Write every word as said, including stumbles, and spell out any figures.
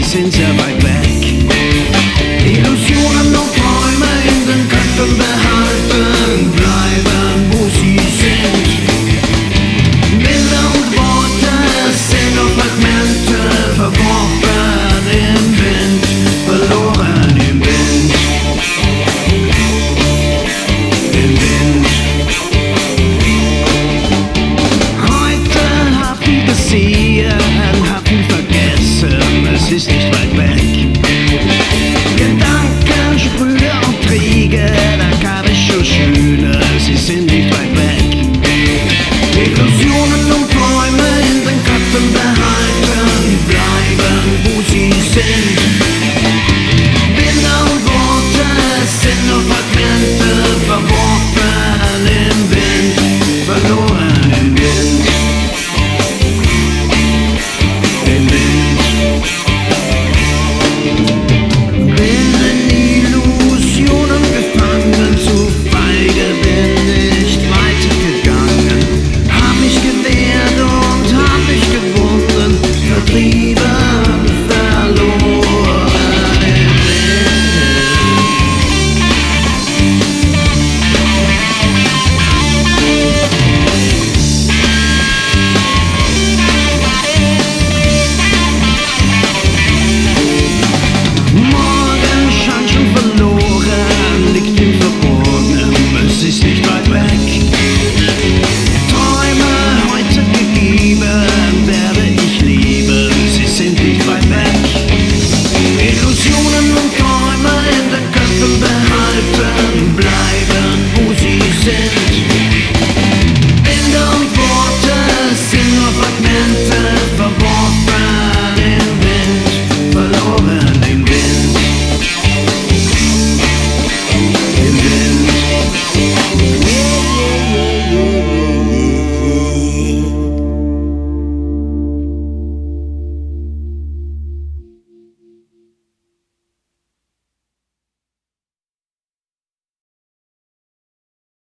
sind sehr weit weg. Illusionen und Träume in den Köpfen behalten, bleiben wo sie sind. Bilder und Worte sind nur Fragmente, verworfen im Wind, verloren im Wind. Im Wind. Heute hab ich gesehen, hab ich vergessen, es ist nicht weit weg.